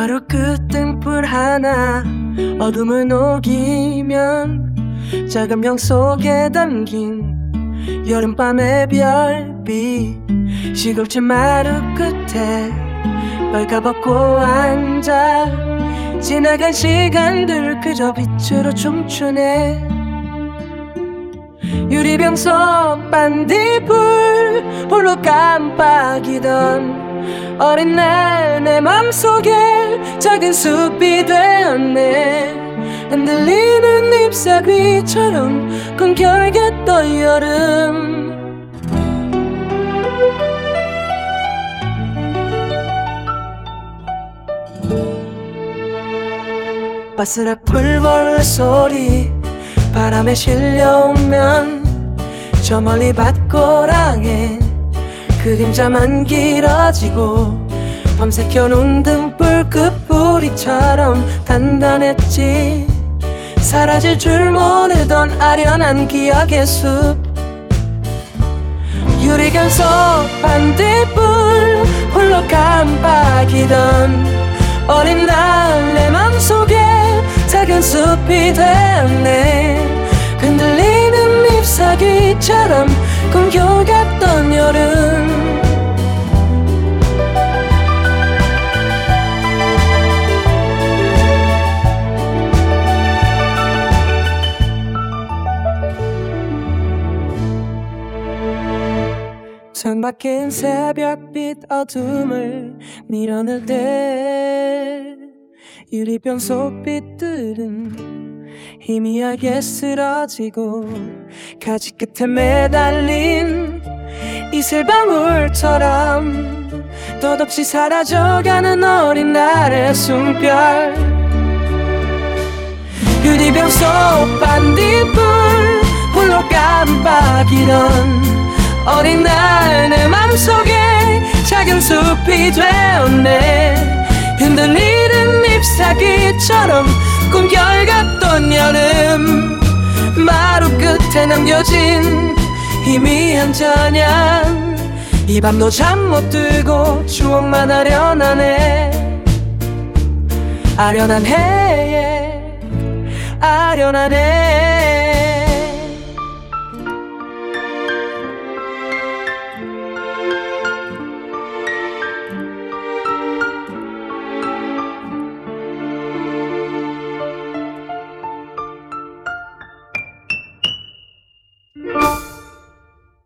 마루 끝 등불 하나 어둠을 녹이면 작은 병 속에 담긴 여름밤의 별빛 시골집 마루 끝에 벌까벗고 앉아 지나간 시간들 그저 빛으로 춤추네. 유리병 속 반딧불 홀로 깜빡이던 어린 날 내 맘속에 작은 숲이 되었네. 흔들리는 잎사귀처럼 꿈결겠던 여름. 바스락 풀벌레 소리 바람에 실려오면 저 멀리 밭고랑에 그림자만 길어지고 밤새 켜놓은 등불 끝뿌리처럼 단단했지. 사라질 줄 모르던 아련한 기억의 숲. 유리견 속 반딧불 홀로 깜빡이던 어린 날 내 맘속에 작은 숲이 되었네. 흔들리는 잎사귀처럼 꿈겨갔던 여름. 창밖엔 새벽빛 어둠을 밀어낼 때 유리병 속 빛들은 희미하게 쓰러지고 가지 끝에 매달린 이슬방울처럼 덧없이 사라져가는 어린 날의 숨결. 유리병 속 반딧불 홀로 깜빡이던 어린 날 내 맘속에 작은 숲이 되었네. 흔들리는 잎사귀처럼 꿈결같던 여름. 마루 끝에 남겨진 희미한 저녁. 이 밤도 잠 못 들고 추억만 아련하네. 아련한 해에 아련하네.